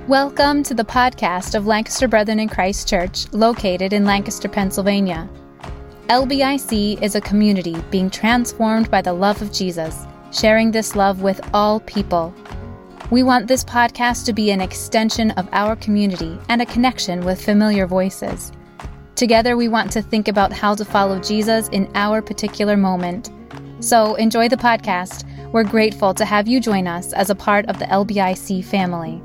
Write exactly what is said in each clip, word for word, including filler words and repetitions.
Welcome to the podcast of Lancaster Brethren in Christ Church, located in Lancaster, Pennsylvania. L B I C is a community being transformed by the love of Jesus, sharing this love with all people. We want this podcast to be an extension of our community and a connection with familiar voices. Together, we want to think about how to follow Jesus in our particular moment. So enjoy the podcast. We're grateful to have you join us as a part of the L B I C family.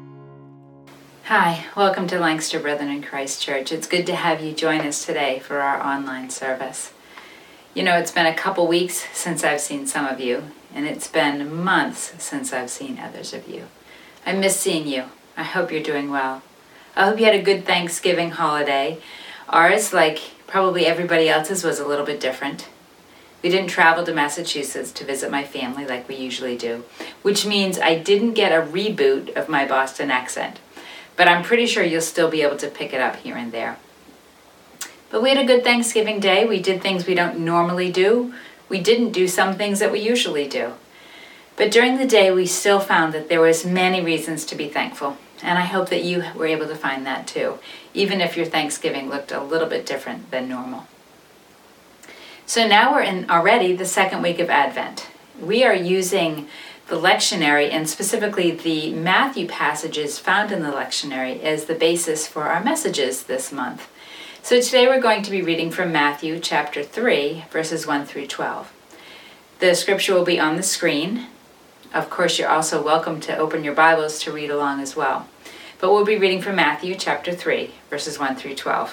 Hi, welcome to Lancaster Brethren in Christ Church. It's good to have you join us today for our online service. You know, it's been a couple weeks since I've seen some of you, and it's been months since I've seen others of you. I miss seeing you. I hope you're doing well. I hope you had a good Thanksgiving holiday. Ours, like probably everybody else's, was a little bit different. We didn't travel to Massachusetts to visit my family like we usually do, which means I didn't get a reboot of my Boston accent. But I'm pretty sure you'll still be able to pick it up here and there. But we had a good Thanksgiving day. We did things we don't normally do. We didn't do some things that we usually do. But during the day, we still found that there was many reasons to be thankful. And I hope that you were able to find that too, even if your Thanksgiving looked a little bit different than normal. So now we're in already the second week of Advent. We are using the lectionary, and specifically the Matthew passages found in the lectionary, as the basis for our messages this month. So today we're going to be reading from Matthew chapter three, verses one through twelve. The scripture will be on the screen. Of course, you're also welcome to open your Bibles to read along as well. But we'll be reading from Matthew chapter three, verses one through twelve.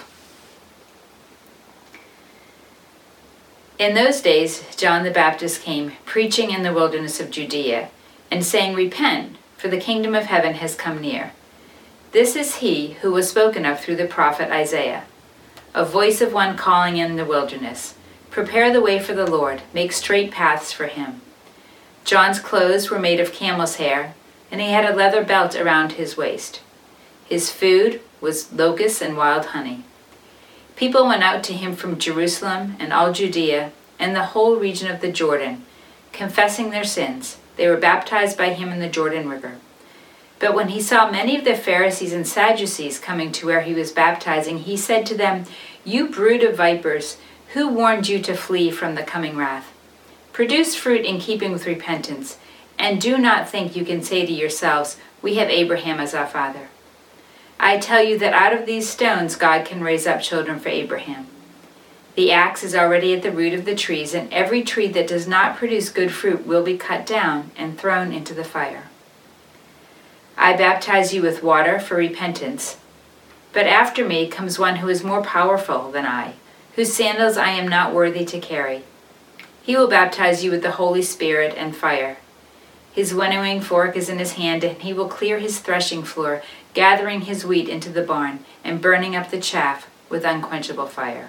In those days, John the Baptist came, preaching in the wilderness of Judea, and saying, "Repent, for the kingdom of heaven has come near." This is he who was spoken of through the prophet Isaiah, a voice of one calling in the wilderness, "Prepare the way for the Lord, make straight paths for him." John's clothes were made of camel's hair, and he had a leather belt around his waist. His food was locusts and wild honey. People went out to him from Jerusalem and all Judea and the whole region of the Jordan, confessing their sins. They were baptized by him in the Jordan River. But when he saw many of the Pharisees and Sadducees coming to where he was baptizing, he said to them, "You brood of vipers, who warned you to flee from the coming wrath? Produce fruit in keeping with repentance, and do not think you can say to yourselves, 'We have Abraham as our father.' I tell you that out of these stones God can raise up children for Abraham. The axe is already at the root of the trees, and every tree that does not produce good fruit will be cut down and thrown into the fire. I baptize you with water for repentance, but after me comes one who is more powerful than I, whose sandals I am not worthy to carry. He will baptize you with the Holy Spirit and fire. His winnowing fork is in his hand, and he will clear his threshing floor, gathering his wheat into the barn and burning up the chaff with unquenchable fire."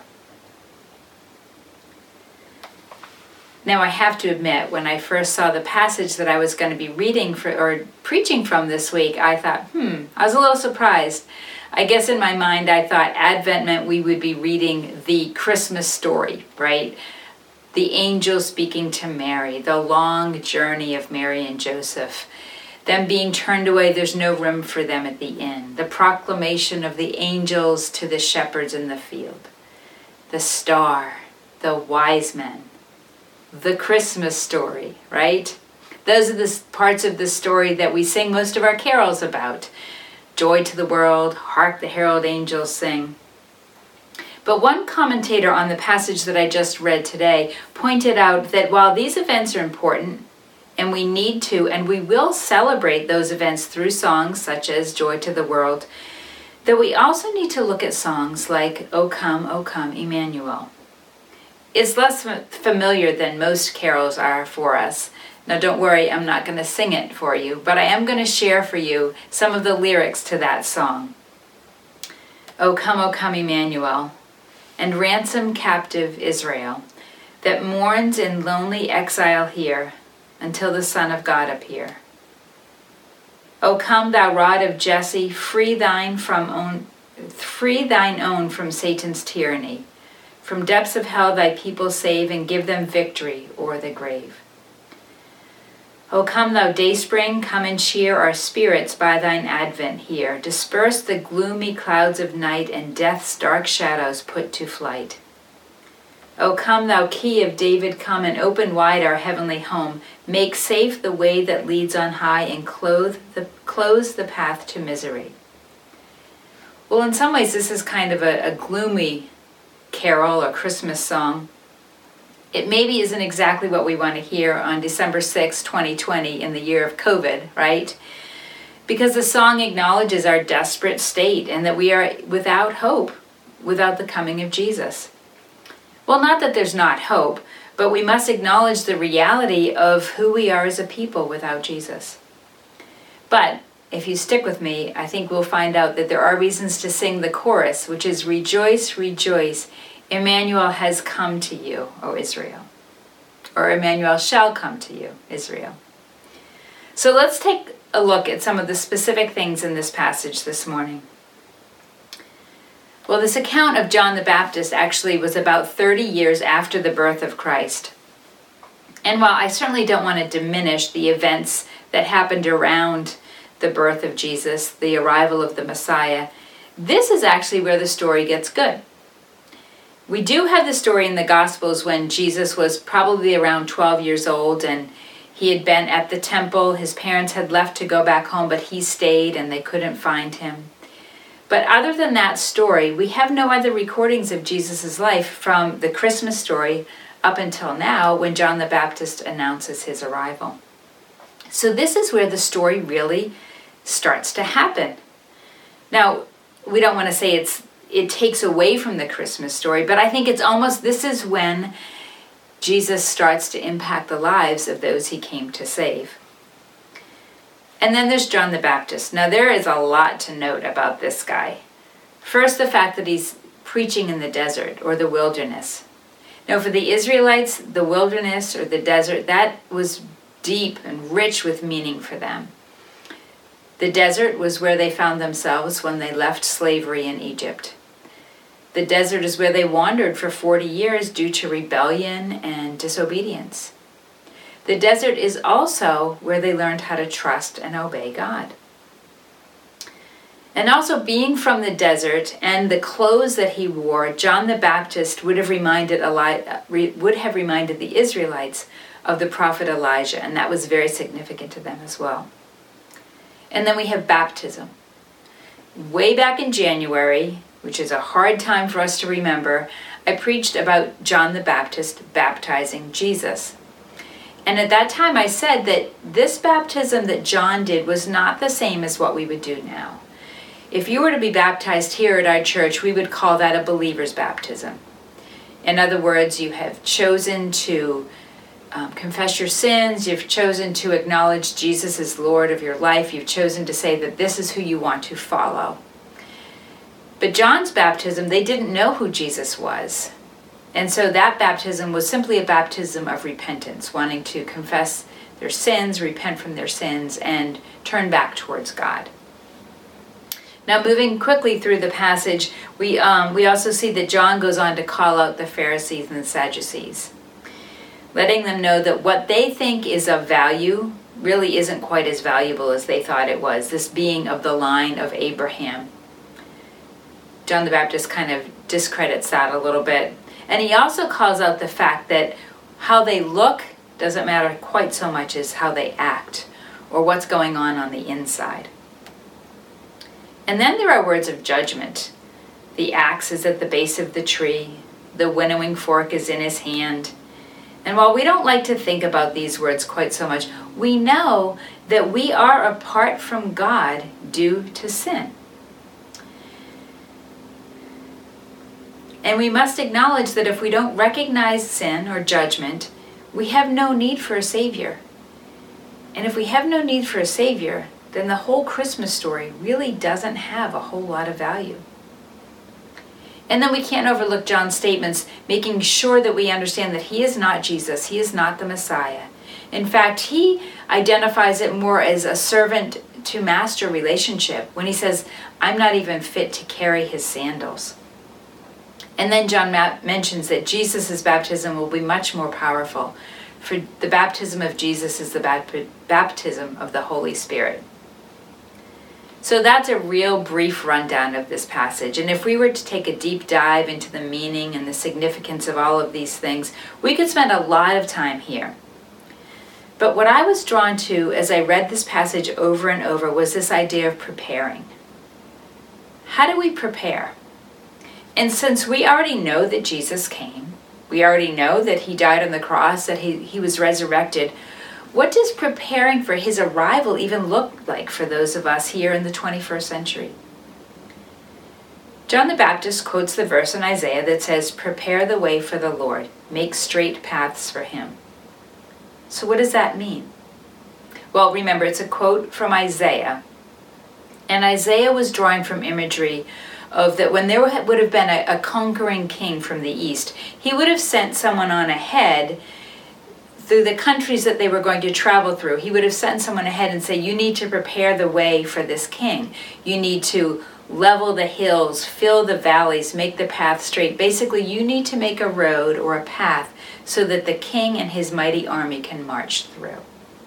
Now, I have to admit, when I first saw the passage that I was going to be reading for, or preaching from this week, I thought, hmm, I was a little surprised. I guess in my mind, I thought Advent meant we would be reading the Christmas story, right? The angel speaking to Mary, the long journey of Mary and Joseph, them being turned away, there's no room for them at the inn, the proclamation of the angels to the shepherds in the field, the star, the wise men, the Christmas story, right? Those are the parts of the story that we sing most of our carols about. Joy to the world, hark the herald angels sing. But one commentator on the passage that I just read today pointed out that while these events are important, and we need to, and we will celebrate those events through songs such as Joy to the World, that we also need to look at songs like O Come, O Come, Emmanuel. It's less familiar than most carols are for us. Now don't worry, I'm not going to sing it for you, but I am going to share for you some of the lyrics to that song. O come, O come, Emmanuel, and ransom captive Israel, that mourns in lonely exile here, until the Son of God appear. O come, thou rod of Jesse, free thine from own, free thine own from Satan's tyranny. From depths of hell thy people save, and give them victory o'er the grave. O come, thou dayspring, come and cheer our spirits by thine advent here. Disperse the gloomy clouds of night, and death's dark shadows put to flight. O come, thou key of David, come and open wide our heavenly home. Make safe the way that leads on high, and clothe the, close the path to misery. Well, in some ways, this is kind of a, a gloomy carol or Christmas song. It maybe isn't exactly what we want to hear on December sixth, twenty twenty, in the year of COVID, right? Because the song acknowledges our desperate state and that we are without hope without the coming of Jesus. Well, not that there's not hope, but we must acknowledge the reality of who we are as a people without Jesus. But if you stick with me, I think we'll find out that there are reasons to sing the chorus, which is rejoice, rejoice. Emmanuel has come to you, O Israel. Or Emmanuel shall come to you, Israel. So let's take a look at some of the specific things in this passage this morning. Well, this account of John the Baptist actually was about thirty years after the birth of Christ. And while I certainly don't want to diminish the events that happened around the birth of Jesus, the arrival of the Messiah, this is actually where the story gets good. We do have the story in the Gospels when Jesus was probably around twelve years old and he had been at the temple. His parents had left to go back home, but he stayed and they couldn't find him. But other than that story, we have no other recordings of Jesus' life from the Christmas story up until now when John the Baptist announces his arrival. So this is where the story really starts to happen. Now, we don't want to say it's it takes away from the Christmas story, but I think it's almost, this is when Jesus starts to impact the lives of those he came to save. And then there's John the Baptist. Now there is a lot to note about this guy. First, the fact that he's preaching in the desert or the wilderness. Now for the Israelites, the wilderness or the desert, that was deep and rich with meaning for them. The desert was where they found themselves when they left slavery in Egypt. The desert is where they wandered for forty years due to rebellion and disobedience. The desert is also where they learned how to trust and obey God. And also being from the desert and the clothes that he wore, John the Baptist would have reminded Eli- would have reminded the Israelites of the prophet Elijah, and that was very significant to them as well. And then we have baptism. Way back in January, which is a hard time for us to remember, I preached about John the Baptist baptizing Jesus. And at that time I said that this baptism that John did was not the same as what we would do now. If you were to be baptized here at our church, we would call that a believer's baptism. In other words, you have chosen to Um, confess your sins, you've chosen to acknowledge Jesus as Lord of your life, you've chosen to say that this is who you want to follow. But John's baptism, they didn't know who Jesus was. And so that baptism was simply a baptism of repentance, wanting to confess their sins, repent from their sins, and turn back towards God. Now moving quickly through the passage, we, um, we also see that John goes on to call out the Pharisees and the Sadducees, letting them know that what they think is of value really isn't quite as valuable as they thought it was, this being of the line of Abraham. John the Baptist kind of discredits that a little bit. And he also calls out the fact that how they look doesn't matter quite so much as how they act or what's going on on the inside. And then there are words of judgment. The axe is at the base of the tree. The winnowing fork is in his hand. And while we don't like to think about these words quite so much, we know that we are apart from God due to sin. And we must acknowledge that if we don't recognize sin or judgment, we have no need for a Savior. And if we have no need for a Savior, then the whole Christmas story really doesn't have a whole lot of value. And then we can't overlook John's statements, making sure that we understand that he is not Jesus, he is not the Messiah. In fact, he identifies it more as a servant to master relationship when he says, I'm not even fit to carry his sandals. And then John mentions that Jesus' baptism will be much more powerful. For the baptism of Jesus is the bap- baptism of the Holy Spirit. So that's a real brief rundown of this passage. And if we were to take a deep dive into the meaning and the significance of all of these things, we could spend a lot of time here. But what I was drawn to as I read this passage over and over was this idea of preparing. How do we prepare? And since we already know that Jesus came, we already know that he died on the cross, that he, he was resurrected, what does preparing for his arrival even look like for those of us here in the twenty-first century? John the Baptist quotes the verse in Isaiah that says, "Prepare the way for the Lord, make straight paths for him." So what does that mean? Well, remember, it's a quote from Isaiah. And Isaiah was drawing from imagery of that when there would have been a, a conquering king from the east, he would have sent someone on ahead through the countries that they were going to travel through. He would have sent someone ahead and say, you need to prepare the way for this king. You need to level the hills, fill the valleys, make the path straight. Basically, you need to make a road or a path so that the king and his mighty army can march through.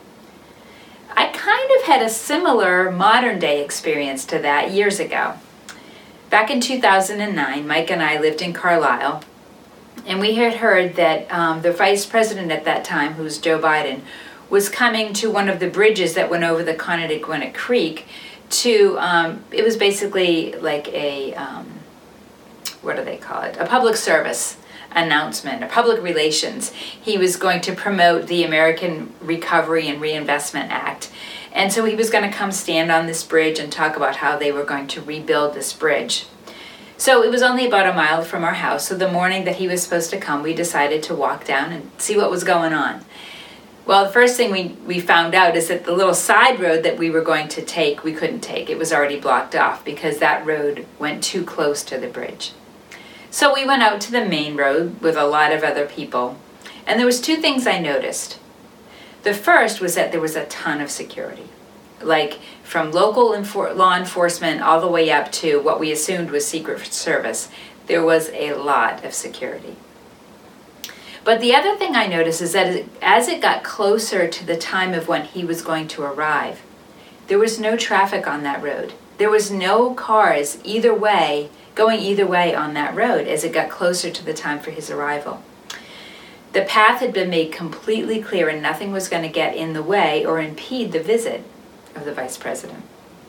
I kind of had a similar modern day experience to that years ago. Back in two thousand nine, Mike and I lived in Carlisle, and we had heard that um, the vice president at that time, who was Joe Biden, was coming to one of the bridges that went over the Connetic Creek to, um, it was basically like a, um, what do they call it, a public service announcement, a public relations. He was going to promote the American Recovery and Reinvestment Act. And so he was going to come stand on this bridge and talk about how they were going to rebuild this bridge. So it was only about a mile from our house. So the morning that he was supposed to come, we decided to walk down and see what was going on. Well, the first thing we, we found out is that the little side road that we were going to take, we couldn't take. It was already blocked off because that road went too close to the bridge. So we went out to the main road with a lot of other people. And there was two things I noticed. The first was that there was a ton of security. Like from local enfor- law enforcement all the way up to what we assumed was Secret Service. There was a lot of security. But the other thing I noticed is that as it got closer to the time of when he was going to arrive, there was no traffic on that road. There was no cars either way, going either way on that road as it got closer to the time for his arrival. The path had been made completely clear and nothing was going to get in the way or impede the visit of the vice president.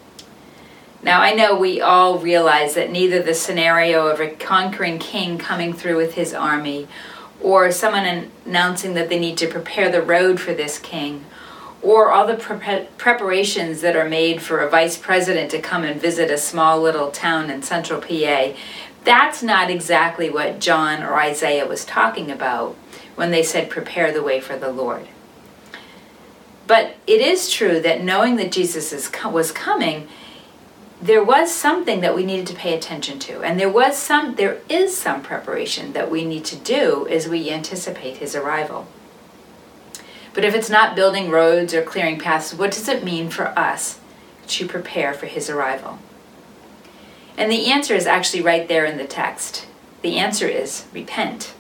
Now, I know we all realize that neither the scenario of a conquering king coming through with his army or someone announcing that they need to prepare the road for this king or all the pre- preparations that are made for a vice president to come and visit a small little town in central P A, that's not exactly what John or Isaiah was talking about when they said prepare the way for the Lord. But it is true that knowing that Jesus is, was coming, there was something that we needed to pay attention to. And there was some, there is some preparation that we need to do as we anticipate his arrival. But if it's not building roads or clearing paths, what does it mean for us to prepare for his arrival? And the answer is actually right there in the text. The answer is repent.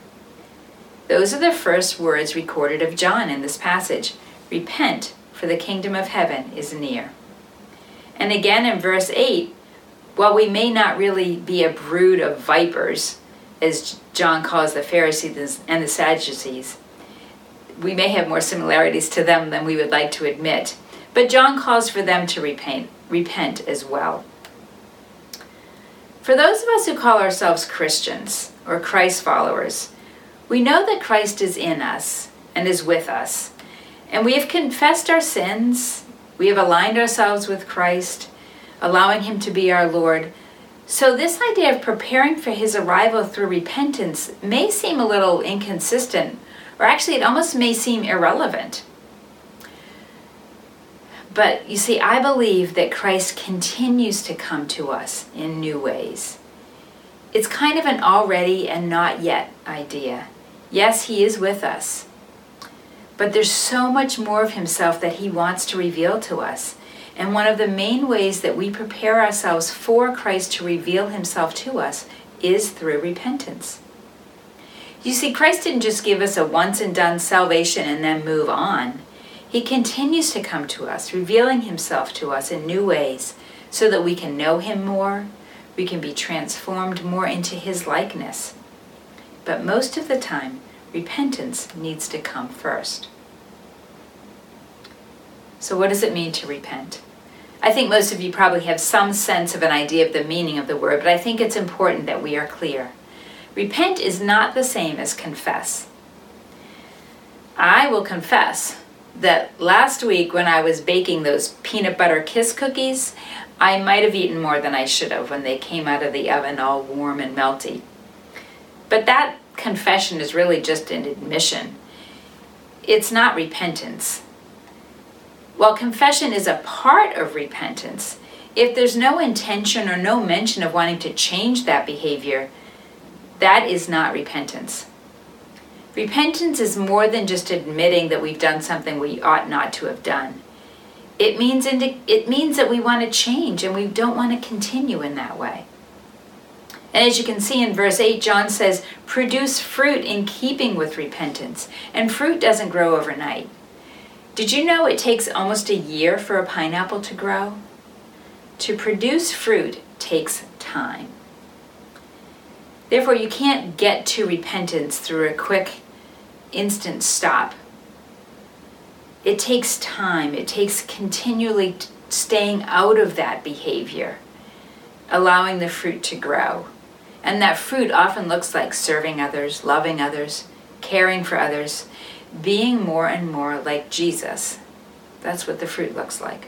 Those are the first words recorded of John in this passage. Repent, for the kingdom of heaven is near. And again in verse eight, while we may not really be a brood of vipers, as John calls the Pharisees and the Sadducees, we may have more similarities to them than we would like to admit. But John calls for them to repent, repent as well. For those of us who call ourselves Christians or Christ followers, we know that Christ is in us and is with us. And we have confessed our sins. We have aligned ourselves with Christ, allowing him to be our Lord. So this idea of preparing for his arrival through repentance may seem a little inconsistent, or actually it almost may seem irrelevant. But you see, I believe that Christ continues to come to us in new ways. It's kind of an already and not yet idea. Yes, he is with us. But there's so much more of himself that he wants to reveal to us. And one of the main ways that we prepare ourselves for Christ to reveal himself to us is through repentance. You see, Christ didn't just give us a once and done salvation and then move on. He continues to come to us, revealing himself to us in new ways so that we can know him more, we can be transformed more into his likeness. But most of the time, repentance needs to come first. So what does it mean to repent? I think most of you probably have some sense of an idea of the meaning of the word, but I think it's important that we are clear. Repent is not the same as confess. I will confess that last week when I was baking those peanut butter kiss cookies, I might have eaten more than I should have when they came out of the oven all warm and melty. But that confession is really just an admission. It's not repentance. While confession is a part of repentance, if there's no intention or no mention of wanting to change that behavior, that is not repentance. Repentance is more than just admitting that we've done something we ought not to have done. It means it means that we want to change and we don't want to continue in that way. And as you can see in verse eight, John says, produce fruit in keeping with repentance. And fruit doesn't grow overnight. Did you know it takes almost a year for a pineapple to grow? To produce fruit takes time. Therefore, you can't get to repentance through a quick, instant stop. It takes time. It takes continually staying out of that behavior, allowing the fruit to grow. And that fruit often looks like serving others, loving others, caring for others, being more and more like Jesus. That's what the fruit looks like.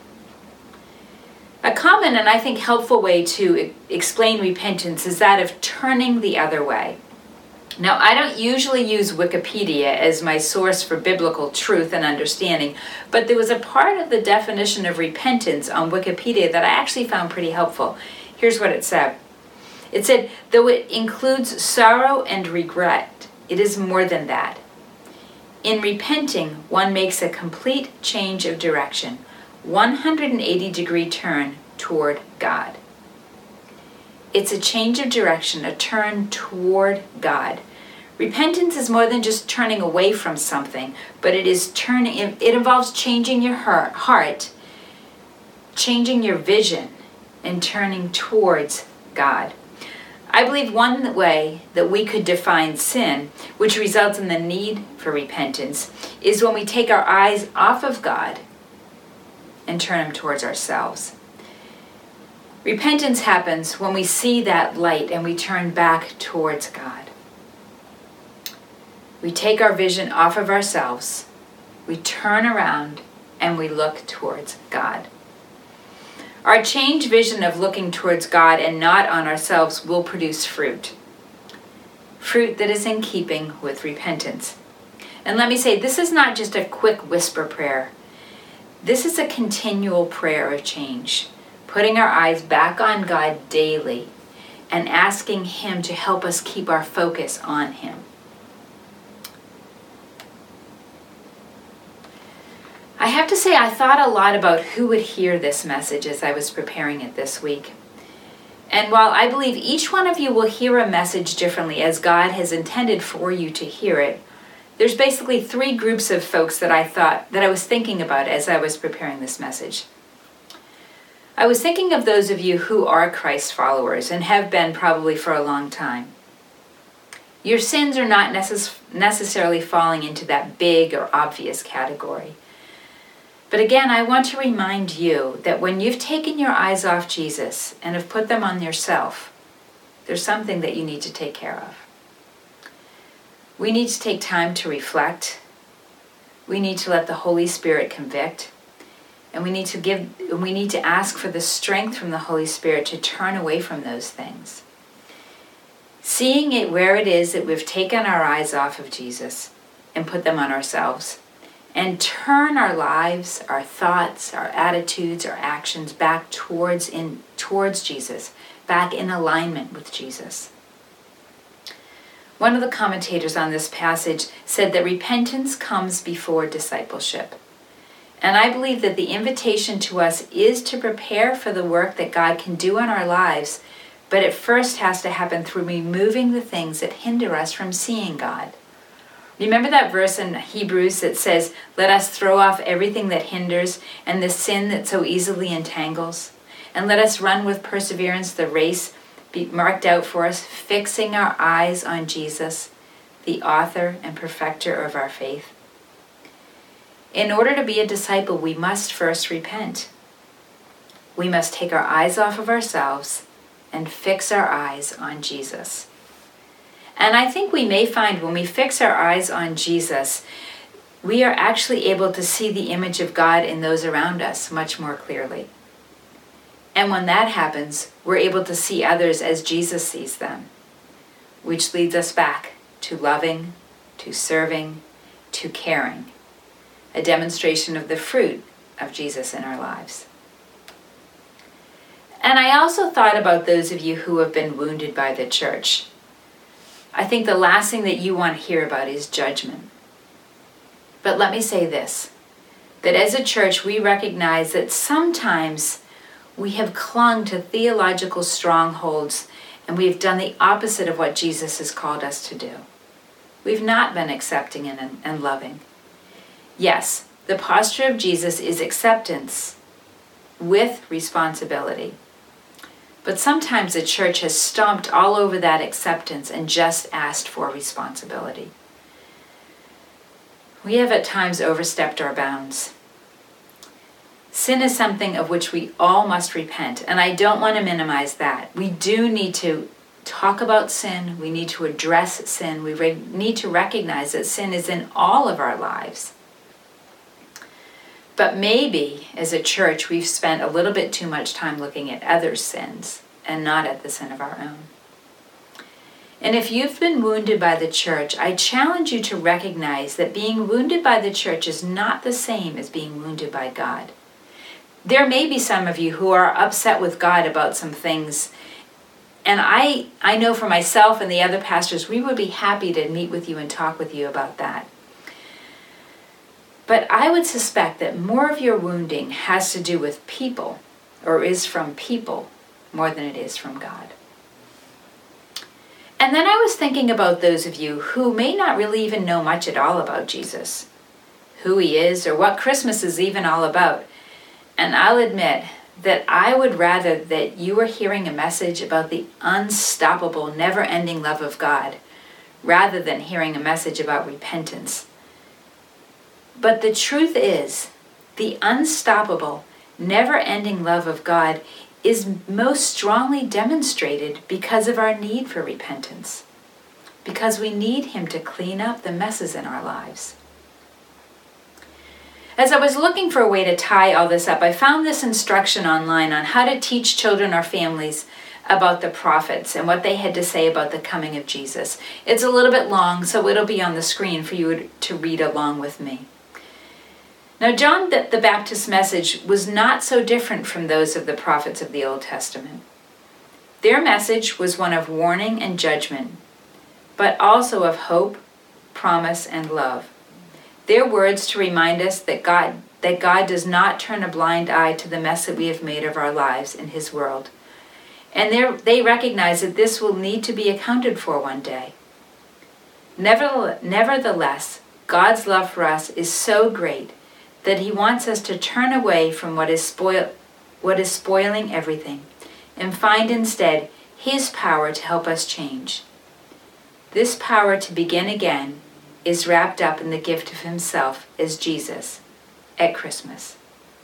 A common and I think helpful way to explain repentance is that of turning the other way. Now, I don't usually use Wikipedia as my source for biblical truth and understanding, but there was a part of the definition of repentance on Wikipedia that I actually found pretty helpful. Here's what it said. It said, though it includes sorrow and regret, it is more than that. In repenting, one makes a complete change of direction, one hundred eighty degree turn toward God. It's a change of direction, a turn toward God. Repentance is more than just turning away from something, but it is turning. It involves changing your heart, changing your vision, and turning towards God. I believe one way that we could define sin, which results in the need for repentance, is when we take our eyes off of God and turn them towards ourselves. Repentance happens when we see that light and we turn back towards God. We take our vision off of ourselves, we turn around, and we look towards God. Our changed vision of looking towards God and not on ourselves will produce fruit. Fruit that is in keeping with repentance. And let me say, this is not just a quick whisper prayer. This is a continual prayer of change, putting our eyes back on God daily and asking Him to help us keep our focus on Him. I have to say, I thought a lot about who would hear this message as I was preparing it this week. And while I believe each one of you will hear a message differently as God has intended for you to hear it, there's basically three groups of folks that I thought, that I was thinking about as I was preparing this message. I was thinking of those of you who are Christ followers and have been probably for a long time. Your sins are not necess- necessarily falling into that big or obvious category. But again, I want to remind you that when you've taken your eyes off Jesus and have put them on yourself, there's something that you need to take care of. We need to take time to reflect. We need to let the Holy Spirit convict. And we need to give, we need to ask for the strength from the Holy Spirit to turn away from those things. Seeing it where it is that we've taken our eyes off of Jesus and put them on ourselves, and turn our lives, our thoughts, our attitudes, our actions back towards in towards Jesus, back in alignment with Jesus. One of the commentators on this passage said that repentance comes before discipleship. And I believe that the invitation to us is to prepare for the work that God can do in our lives but it first has to happen through removing the things that hinder us from seeing God. Remember that verse in Hebrews that says, "Let us throw off everything that hinders and the sin that so easily entangles, and let us run with perseverance the race be marked out for us, fixing our eyes on Jesus, the author and perfecter of our faith." In order to be a disciple, we must first repent. We must take our eyes off of ourselves and fix our eyes on Jesus. And I think we may find when we fix our eyes on Jesus, we are actually able to see the image of God in those around us much more clearly. And when that happens, we're able to see others as Jesus sees them, which leads us back to loving, to serving, to caring, a demonstration of the fruit of Jesus in our lives. And I also thought about those of you who have been wounded by the church. I think the last thing that you want to hear about is judgment. But let me say this, that as a church, we recognize that sometimes we have clung to theological strongholds and we have done the opposite of what Jesus has called us to do. We've not been accepting and, and loving. Yes, the posture of Jesus is acceptance with responsibility. But sometimes the church has stomped all over that acceptance and just asked for responsibility. We have at times overstepped our bounds. Sin is something of which we all must repent, and I don't want to minimize that. We do need to talk about sin. We need to address sin. We re- need to recognize that sin is in all of our lives. But maybe, as a church, we've spent a little bit too much time looking at others' sins and not at the sin of our own. And if you've been wounded by the church, I challenge you to recognize that being wounded by the church is not the same as being wounded by God. There may be some of you who are upset with God about some things, and I, I know for myself and the other pastors, we would be happy to meet with you and talk with you about that. But I would suspect that more of your wounding has to do with people, or is from people, more than it is from God. And then I was thinking about those of you who may not really even know much at all about Jesus, who he is, or what Christmas is even all about. And I'll admit that I would rather that you were hearing a message about the unstoppable, never-ending love of God, rather than hearing a message about repentance. But the truth is, the unstoppable, never-ending love of God is most strongly demonstrated because of our need for repentance, because we need him to clean up the messes in our lives. As I was looking for a way to tie all this up, I found this instruction online on how to teach children or families about the prophets and what they had to say about the coming of Jesus. It's a little bit long, so it'll be on the screen for you to read along with me. Now, John the Baptist's message was not so different from those of the prophets of the Old Testament. Their message was one of warning and judgment, but also of hope, promise, and love. Their words to remind us that God, that God does not turn a blind eye to the mess that we have made of our lives in his world. And they recognize that this will need to be accounted for one day. Nevertheless, God's love for us is so great that he wants us to turn away from what is spoil, what is spoiling everything and find instead his power to help us change. This power to begin again is wrapped up in the gift of himself as Jesus at Christmas.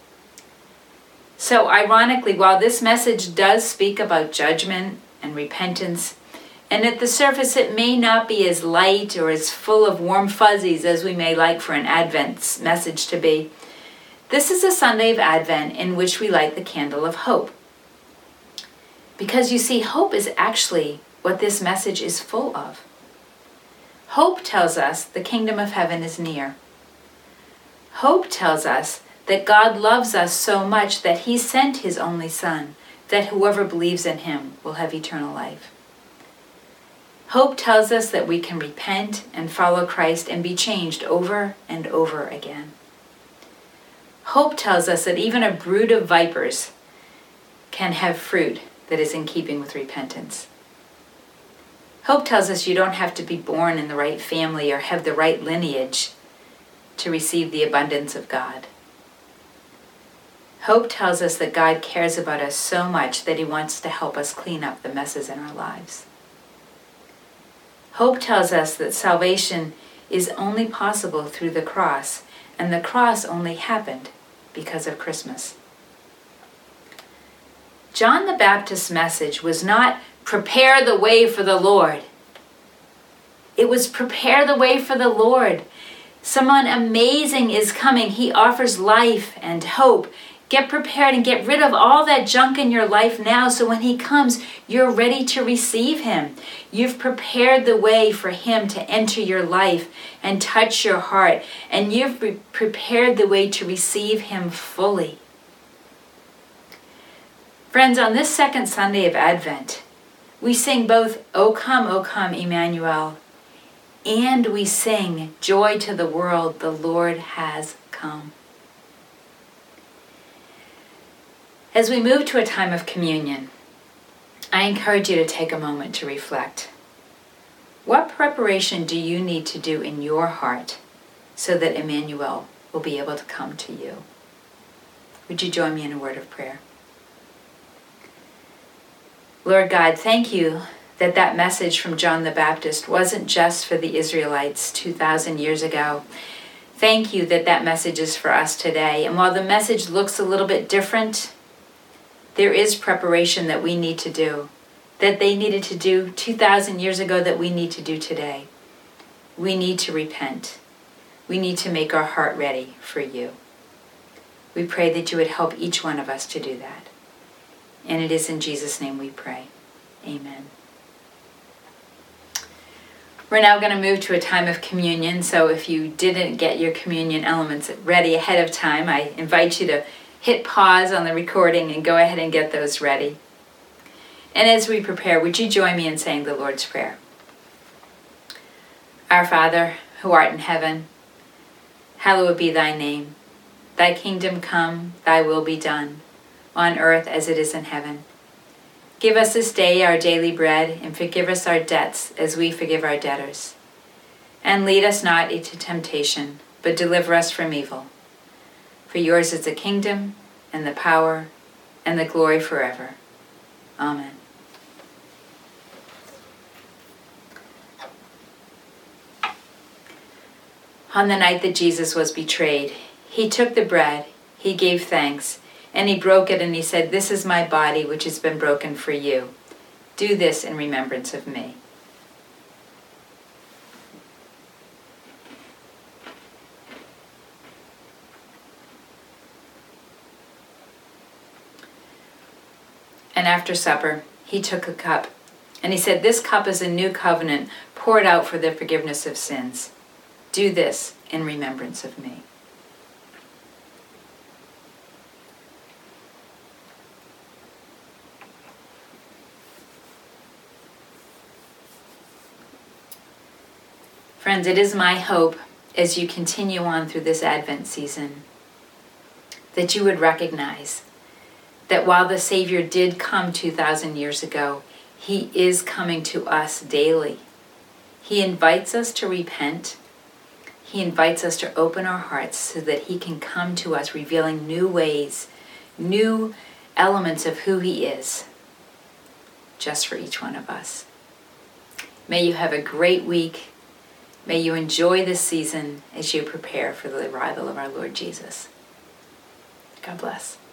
So ironically, while this message does speak about judgment and repentance, and at the surface it may not be as light or as full of warm fuzzies as we may like for an Advent message to be, this is a Sunday of Advent in which we light the candle of hope. Because you see, hope is actually what this message is full of. Hope tells us the kingdom of heaven is near. Hope tells us that God loves us so much that he sent his only Son, that whoever believes in him will have eternal life. Hope tells us that we can repent and follow Christ and be changed over and over again. Hope tells us that even a brood of vipers can have fruit that is in keeping with repentance. Hope tells us you don't have to be born in the right family or have the right lineage to receive the abundance of God. Hope tells us that God cares about us so much that he wants to help us clean up the messes in our lives. Hope tells us that salvation is only possible through the cross, and the cross only happened because of Christmas. John the Baptist's message was not prepare the way for the Lord. It was prepare the way for the Lord. Someone amazing is coming. He offers life and hope. Get prepared and get rid of all that junk in your life now, so when he comes, you're ready to receive him. You've prepared the way for him to enter your life and touch your heart, and you've pre- prepared the way to receive him fully. Friends, on this second Sunday of Advent, we sing both O Come, O Come, Emmanuel, and we sing Joy to the World, the Lord has come. As we move to a time of communion, I encourage you to take a moment to reflect. What preparation do you need to do in your heart so that Emmanuel will be able to come to you? Would you join me in a word of prayer? Lord God, thank you that that message from John the Baptist wasn't just for the Israelites two thousand years ago. Thank you that that message is for us today. And while the message looks a little bit different, there is preparation that we need to do, that they needed to do two thousand years ago that we need to do today. We need to repent. We need to make our heart ready for you. We pray that you would help each one of us to do that. And it is in Jesus' name we pray. Amen. We're now going to move to a time of communion. So if you didn't get your communion elements ready ahead of time, I invite you to hit pause on the recording and go ahead and get those ready. And as we prepare, would you join me in saying the Lord's Prayer? Our Father, who art in heaven, hallowed be thy name. Thy kingdom come, thy will be done, on earth as it is in heaven. Give us this day our daily bread, and forgive us our debts as we forgive our debtors. And lead us not into temptation, but deliver us from evil. For yours is the kingdom, and the power, and the glory forever. Amen. On the night that Jesus was betrayed, he took the bread, he gave thanks, and he broke it, and he said, "This is my body, which has been broken for you. Do this in remembrance of me." And after supper, he took a cup, and he said, "This cup is a new covenant poured out for the forgiveness of sins. Do this in remembrance of me." Friends, it is my hope as you continue on through this Advent season that you would recognize that while the Savior did come two thousand years ago, he is coming to us daily. He invites us to repent. He invites us to open our hearts so that he can come to us revealing new ways, new elements of who he is, just for each one of us. May you have a great week. May you enjoy this season as you prepare for the arrival of our Lord Jesus. God bless.